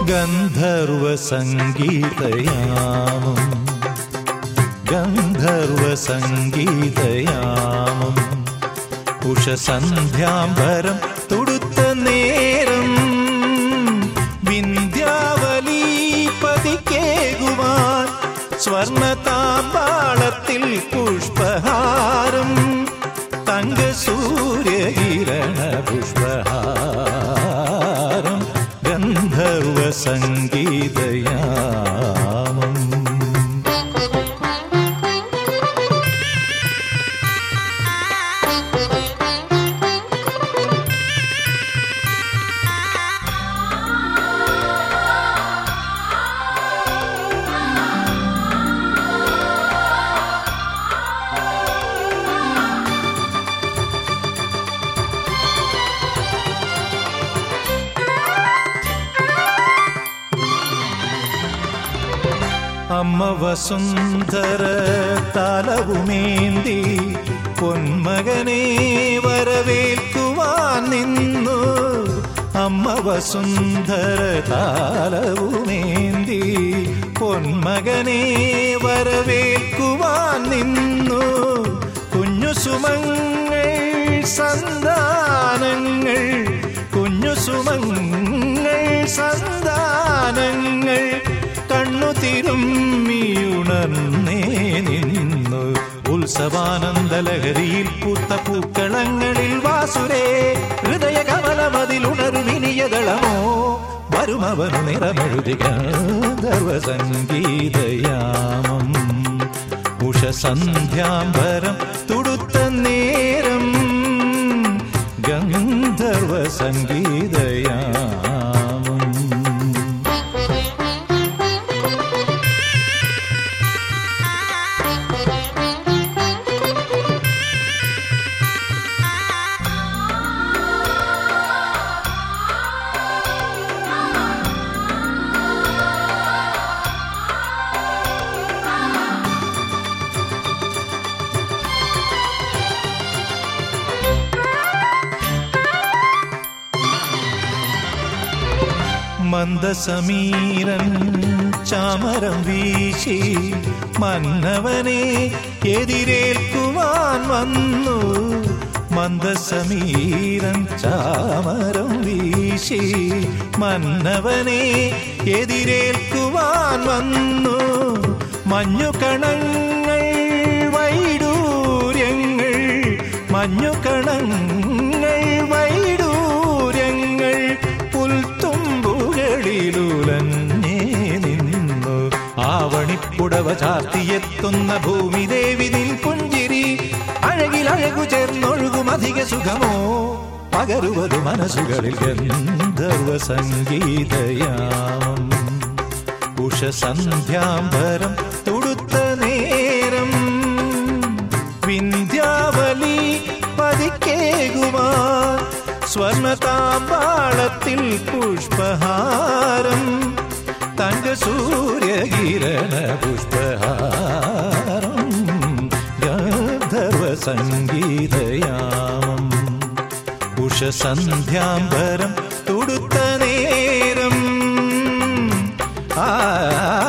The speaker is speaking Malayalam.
ഗന്ധർവ സംഗീതയാമം ഗന്ധർവ സംഗീതയാമം ഉഷസന്ധ്യാംബരം തുടുത്ത നേരം വിന്ധ്യാവലി പതിക്കേകുവാൻ സ്വർണതാമ്പാളത്തിൽ പുഷ്പഹാരം തങ്ക സൂര്യകിരണ പുഷ്പഹാരം ഗന്ധർവ സംഗീതയാമം. അമ്മ വസുന്ധര താലവുമേന്തി പൊന്മകനെ വരവേൽക്കുവാൻ നിന്നു. അമ്മ വസുന്ധര താലവുമേന്തി പൊന്മകനെ വരവേൽക്കുവാൻ നിന്നു. കുഞ്ഞു സുമങ്ങൾ സന്താനങ്ങൾ കുഞ്ഞു സുമങ്ങൾ സന്താനങ്ങൾ കണ്ണു തിരുമ്മിയുണർന്നേ നിന്നു. ഉത്സവാനന്ദലഹരിയിൽ പൂത്ത പൂക്കളങ്ങളിൽ വാസുരേ ഹൃദയ കമലമതിലുണരുമിനിയതളമോ വരുമവനു നിറമെഴുതി ഗന്ധർവ സംഗീതയാമം ഉഷസന്ധ്യാംബരം തുടുത്ത നേരം ഗന്ധർവ സംഗീതയാമം. മന്ദസമീരൻ ചാമരം വീശി മന്നവനെ എതിരേൽക്കുവാൻ വന്നു. മന്ദസമീരൻ ചാമരം വീശി മന്നവനെ എതിരേൽക്കുവാൻ വന്നു. മഞ്ഞുകണങ്ങൾ വൈഡൂര്യങ്ങൾ മഞ്ഞുകണങ്ങൾ വൈഡൂര്യങ്ങൾ പുൽത്തുമ്പുകളിലുലഞ്ഞേ നിന്നു. ആവണിപ്പുടവ ചാർത്തിയെത്തുന്ന ഭൂമിദേവി നിൻ പുഞ്ചിരി അഴകിലഴകു ചേർന്നൊഴുകും അധിക സുഖമോ പകരുവതു മനസ്സുകളിൽ ഗന്ധർവ സംഗീതയാമം ഉഷസന്ധ്യാംബരം തുടുത്ത നേരം വിന്ധ്യാവലി പതിക്കേകുവാൻ സ്വർണതാമ്പാളത്തിൽ പുഷ്പഹാരം തങ്ക സൂര്യകിരണ പുഷ്പഹാരം ഗന്ധർവ സംഗീതയാമം ഉഷസന്ധ്യാംബരം തുടുത്ത നേരം ആ